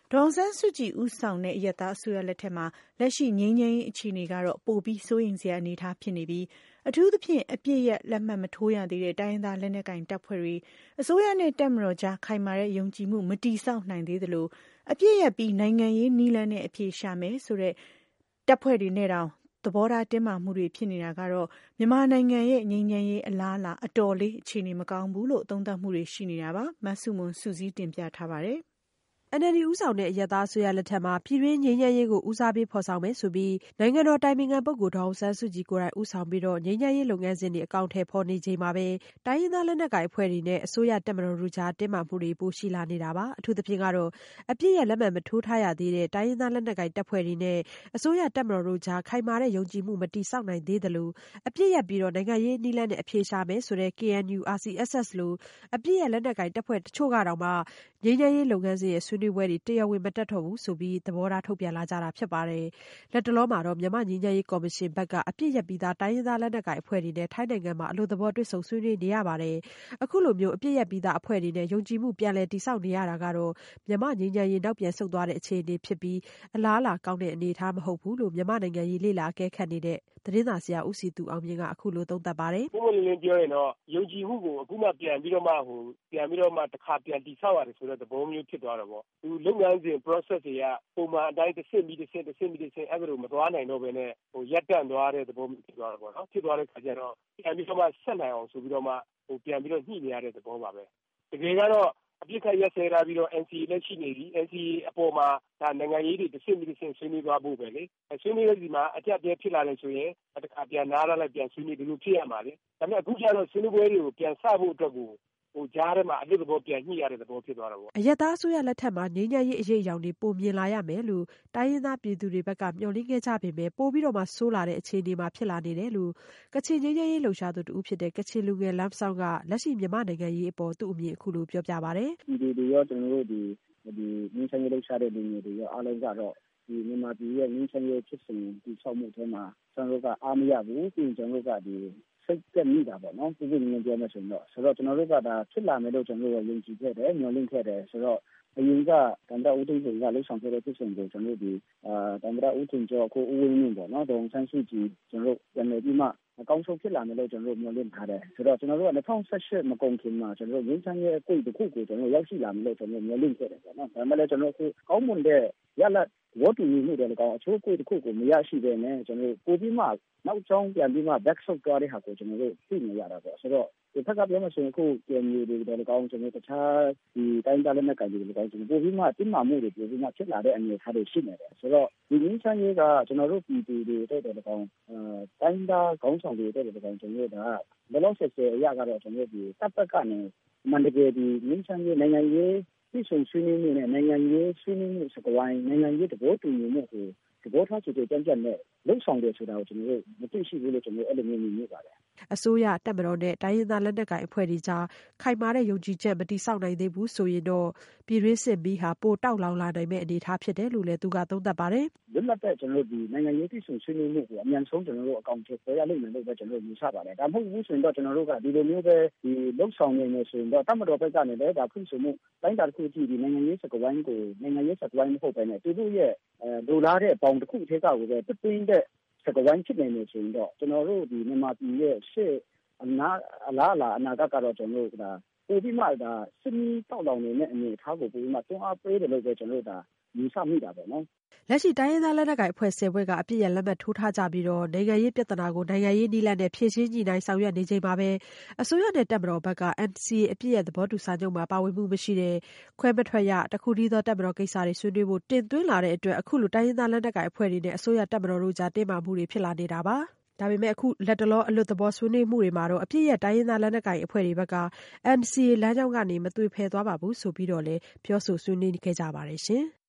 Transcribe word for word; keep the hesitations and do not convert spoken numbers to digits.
ဒေါ်အောင်ဆန်းစုကြည်ဦးဆောင်တဲ့အရပ်သားအစိုးရလက်ထက်မှာလက်ရှိငြိမ်းချမ်းရေးအခြေအနေကတော့ပိုပြီးစိုးရိမ်စရာအနေအထားဖြစ်နေပြီးအထူးသဖြင့်အပြည့်ရက်လက်မှတ်မထိုးရသေးတဲ့တိုင်းရင်းသားလက်နက်ကိုင်တပ်ဖွဲ့တွေအစိုးရနဲ့တပ်မတော်ကြားခိုင်မာတဲ့ယုံကြည်မှုမတည်ဆောက်နိုင်သေးသလိုအပြည့်ရက်ပြီးနိုင်ငံရေးနည်းလမ်းနဲ့အဖြေရှာမယ်ဆိုတဲ့တပ်ဖွဲ့တွေနဲ့တောင်သဘောထားတင်းမာမှုတွေဖြစ်နေတာကတော့မြန်မာနိုင်ငံရဲ့ငြိမ်းချမ်းရေးအလားအလာအတော်လေးအခြေအနေမကောင်းဘူးလို့သုံးသပ်မှုတွေရှိနေတာပါမဆုမွန်စုစည်းတင်ပြထားပါတယ်။အန်အယ်လ်ဒီဦးဆောင်တဲ့အရပ်သားအစိုးရလက်ထက်မှာပြည်တွင်းငြိမ်းချမ်းရေးကိုဦးစားပေးဖော်ဆောင်မယ်ဆိုပြီးနိုင်ငံတော်တိုင်ပင်ခံပုဂ္ဂိုလ်ဒေါ်အောင်ဆန်းစုကြည်ကိုယ်တိုင်ဦးဆောင်ပြီးငြိမ်းချမ်းရေးလုပ်ငန်းစဉ်တွေအကောင်အထည်ဖော်နေချိန်မှာပဲတိုင်းရင်းသားလက်နက်ကိုင်အဖွဲ့တွေနဲ့အစိုးရတပ်မတော်တို့ကြားတင်းမာမှုတွေပိုရှိလာနေတာပါအထူးသဖြင့်ကတော့အပြည့်ရဲ့လက်မှတ်မထိုးထားရသေးတဲ့တိုင်းရင်းသားလက်နက်ကိုင်တပ်ဖွဲ့တွေနဲ့အစိုးရတပ်မတော်တို့ကြားခိုင်မာတဲ့ယုံကြည်မှုမတည်ဆောက်နိုင်သေးသလိုအပြည့်ရပြီးနိုင်ငံရေးနည်းလမ်းနဲ့အဖြေရှာမယ်ဆိုတဲ့ ကေအန်ယူ အာရ်စီအက်စ်အက်စ် လိုအပြည့်ရဲ့လက်နက်ကိုင်တပ်ဖွဲ့တချို့ကတောင်မှငြိမ်းချမ်းရေးလုပ်ငန်းစဉ်ရဲ့ဆွေးနွေးပွဲတွေတရားဝင်မတက်တော့ဘူးဆိုပြီးသဘောထားထုတ်ပြန်လာကြတာဖြစ်ပါတယ်။လက်တလောမှာတော့မြန်မာငြိမ်းချမ်းရေးကော်မရှင်ဘက်ကအပြည့်ရပြီးသားတိုင်းရင်းသားလက်နက်ကိုင်အဖွဲ့တွေနဲ့ထိုင်းနိုင်ငံမှာအလို့သဘောတွေ့ဆုံဆွေးနွေးနေရပါတယ်။အခုလိုမျိုးအပြည့်ရပြီးသားအဖွဲ့တွေနဲ့ယုံကြည်မှုပြန်လည်တည်ဆောက်နေရတာကတော့မြန်မာငြိမ်းချမ်းရေးနောက်ပြန်ဆုတ်သွားတဲ့အခြေအနေဖြစ်ပြီးအလားအလာကောင်းတဲ့အနေအထားမဟုတ်ဘူးလို့မြန်မာနိုင်ငံရေးလေ့လာအကဲခတ်နေတဲ့သတင်းစာဆရာဦးစီသူအောင်မြင့်ကအခုလိုသုံးသပ်ပါတယ်။ဘုံလင်းလင်းပြောရင်တော့ယုံကြည်မှုကိုအခုမှပြန်ပြီးတော့မှဟိုပြန်ပြီးတော့မှတစ်ခါပြန်တည်ဆောက်ရတယ်ဆိုတဲ့သဘောမျိုးဖြစ်သွားတော့ပေါ့။ဒီလုပ်ငန်းစဉ် process တွေကပုံမှန်အတိုင်းတစ်ဆင့်ပြီးတစ်ဆင့်တစ်ဆင့်ပြီးတစ်ဆင့်အဲ့လိုမသွားနိုင်တော့ဘဲနဲ့ဟိုရပ်တန့်သွားတဲ့သဘောမျိုးဖြစ်သွားတော့ပေါ့နော်။ဖြစ်သွားတဲ့ခါကျတော့ပြန်ပြီးတော့မှဆက်နိုင်အောင်ဆိုပြီးတော့မှဟိုပြန်ပြီးတော့ညှိနေရတဲ့သဘောပါပဲ။တကယ်ကတော့အပြစ်ခတ်ရက်စဲထားပြီးတော့ အန် စီ အေ လက်ရှိနေပြီ အန် စီ အေ အပေါ်မှာဒါနိုင်ငံရေးတွေတစ်ဆင့်ပြီးတစ်ဆင့်ဆွေးနွေးသွားဖို့ပဲလေဆွေးနွေးတဲ့ဒီမှာအကြက်ပြဲဖြစ်လာတယ်ဆိုရင်တခါပြန်နားလာလိုက်ပြန်ဆွေးနွေးဒီလိုဖြစ်ရမှာလေဒါပေမဲ့အခုကျတော့ဆွေးနွေးပွဲတွေကိုပြန်ဆဖို့အတွက်ကိုဟိုကြားထဲမှာအလွတ်သဘောပြန်ညှိရတဲ့သဘောဖြစ်သွားတာပေါ့အရက်သားအစိုးရလက်ထက်မှာငြိမ်းချမ်းရေးအရေးအယောင်တွေပုံမြင်လာရမယ်လို့တိုင်းရင်းသားပြည်သူတွေဘက်ကမျှော်လင့်ခဲ့ကြပေမဲ့ပို့ပြီးတော့မှဆိုးလာတဲ့အခြေအနေမှာဖြစ်လာနေတယ်လို့ကချင်ငြိမ်းချမ်းရေးလှုပ်ရှားသူတူဖြစ်တဲ့ကချင်လူငယ်လမ်းဆောင်ကလက်ရှိမြန်မာနိုင်ငံရေးအပေါ်သူ့အမြင်အခုလိုပြောပြပါတယ်ဒီတွေရောကျွန်တော်တို့ဒီဒီငြိမ်းချမ်းရေးလှုပ်ရှားတဲ့လူငယ်တွေရောအားလုံးကတော့ဒီမြန်မာပြည်ရဲ့ငြိမ်းချမ်းရေးဖြစ်စဉ်ဒီဆောက်မှုထဲမှာကျွန်တော်တို့ကအားမရဘူးပြီးကျွန်တော်တို့ကဒီစိတ်သက်မိတာပေါ့နော်ဒီလိုမျိုးပြောမှဆိုတော့ဆိုတော့ကျွန်တော်တို့ကဒါဖြစ်လာမယ်လို့ကျွန်တော်တို့ယုံကြည်ခဲ့တယ်မျှော်လင့်ခဲ့တယ်ဆိုတော့အရင်ကတန်တရာဦးသိန်းစိန်ကလှုပ်ဆောင်ခဲ့တဲ့ဖြစ်စဉ်ကိုကျွန်တော်တို့ဒီအာတန်တရာဦးသိန်းကျော်ကိုဦးဝင်းမြင့်ပေါ့နော်ဒေါ်ဆန်းစုကြည်ကျွန်တော်တို့ပြန်လည်ပြီးမှအကောင်းဆုံးဖြစ်လာမယ်လို့ကျွန်တော်တို့မျှော်လင့်ထားတယ်ဆိုတော့ကျွန်တော်တို့က၂၀၁၈မကုန်ခင်မှာကျွန်တော်တို့ငြိမ်းချမ်းရေးအကွေ့တစ်ခုကိုကျွန်တော်တို့ရောက်ရှိလာမယ်လို့ကျွန်တော်တို့မျှော်လင့်ခဲ့တယ်ပေါ့နော်ဒါမှလည်းကျွန်တော်တို့ကောင်းမွန်တဲ့ရလဒ်ဝတ်တူညီမှုတွေလည်းကောင်းအချိုးအကွေ့တစ်ခုကိုမရရှိတဲ့နဲ့ကျွန်တော်တို့ပိုပြီးမှနောက်ကျောင်းပြန်ပြီးမှ back shot သွားတဲ့ဟာကိုကျွန်တော်တို့သိနေရတာပေါ့ဆိုတော့ဒီဖက်ကပြောမှဆိုရင်အခုပြန်မျိုးတွေလည်းကောင်းကျွန်တော်တခြားဒီတိုင်းသားလက်နက်ကိုင်တွေလည်းကောင်းကျွန်တော်ပိုပြီးမှတင်းမာမှုတွေပိုပြီးမှဖြစ်လာတဲ့အနေအထားတွေရှိနေတယ်ဆိုတော့ဒီငင်းချမ်းရေးကကျွန်တော်တို့ပြည်သူတွေတဲ့တဲ့ကောင်းအဲတိုင်းသားခေါင်းဆောင်တွေတဲ့တဲ့ကောင်းကျွန်တော်တို့ကဘယ်လောက်ဆက်ဆက်အရာကတော့ကျွန်တော်တို့ဒီတပ်ပတ်ကနေမန္တလေးဒီငင်းချမ်းရေးနိုင်ငံရေးပြည်စုံဆွေးနွေးမှုနဲ့နိုင်ငံရေးဆွေးနွေးမှုစကားဝိုင်းနိုင်ငံရေးတဘောတူညီမှုကိုဒီဘောထားစုတွေကြံ့ကြံ့နဲ့လုံဆောင်တယ်ဆိုတာကိုကျွန်တော်တို့မသိရှိဘူးလို့ကျွန်တော်အဲ့လိုမျိုးမြင်မိပါတယ်အစိုးရတပ်မတော်နဲ့တိုင်းရင်းသားလက်နက်ကိုင်အဖွဲ့တွေကြားခိုင်မာတဲ့ယုံကြည်ချက်မတည်ဆောက်နိုင်သေးဘူးဆိုရင်တော့ပြည်တွင်းစစ်မီးဟာပိုတောက်လောင်လာနိုင်မယ့်အနေအထားဖြစ်တယ်လို့လည်းသူကသုံးသပ်ပါတယ်လွတ်လပ်တဲ့ကျွန်တော်တို့ဒီနိုင်ငံရေးပြည်စုံဆွေးနွေးမှုကိုအမြန်ဆုံးကျွန်တော်တို့အကောင့်ထဲပေါ်ရလိမ့်မယ်လို့ပဲကျွန်တော်တို့ယူဆပါတယ်ဒါမှမဟုတ်ဘူးဆိုရင်တော့ကျွန်တော်တို့ကဒီလိုမျိုးပဲဒီလုံဆောင်နေနေဆိုရင်တော့တပ်မတော်ဘက်ကနေလည်းဒါဖွင့်ဆိုမှုတိုင်းတာတစ်ခုကြည့်ဒီနိုင်ငံရေးစကားဝိုင်းကိုနိုင်ငံရေးစကားဝိုင်းမဟုတ်ဘဲနဲ့သူတို့ရဲ့အဲလိုလားတဲ့အပေါင်းတစ်ခုထဲကကိုပဲပြပြင်းတဲ့စကားဝိုင်းဖြစ်နေနေဆိုရင်တော့ကျွန်တော်တို့ဒီမြန်မာပြည်ရဲ့ရှေ့အနာအလားအလာအနာဂတ်ကတော့ကျွန်တော်တို့ကပိုပြီးမှဒါစစ်မီးတောက်လောင်နေတဲ့အနေအထားကိုပိုပြီးမှတွန်းအားပေးတယ်လို့ပဲကျွန်တော်တို့ဒါယူဆမိတာပေါ့နော်လက်ရှိတိုင်းရင်းသားလက်နက်ကိုင်အဖွဲ့ဆယ်ဖွဲ့ကအပြည့်ရလက်မှတ်ထိုးထားကြပြီးတော့နိုင်ငံရေးပြဿနာကိုနိုင်ငံရေးနည်းလမ်းနဲ့ဖြေရှင်းညှိနှိုင်းဆောင်ရွက်နေချိန်မှာပဲအစိုးရနဲ့တပ်မတော်ဘက်က အန် စီ အေ အပြည့်ရသဘောတူစာချုပ်မှာပါဝင်မှုမရှိတဲ့ခွဲမထွက်ရတခုတည်းသောတပ်မတော်ကိစ္စတွေဆွေးနွေးဖို့တင်သွင်းလာတဲ့အတွက်အခုလိုတိုင်းရင်းသားလက်နက်ကိုင်အဖွဲ့တွေနဲ့အစိုးရတပ်မတော်တို့ကြားတင်းမာမှုတွေဖြစ်လာနေတာပါဒါပေမဲ့အခုလက်တလောအလွတ်သဘောဆွေးနွေးမှုတွေမှာတော့အပြည့်ရတိုင်းရင်းသားလက်နက်ကိုင်အဖွဲ့တွေဘက်က အန် စီ အေ လမ်းကြောင်းကနေမသွေဖယ်သွားပါဘူးဆိုပြီးတော့လည်းပြောဆိုဆွေးနွေးခဲ့ကြပါတယ်ရှင်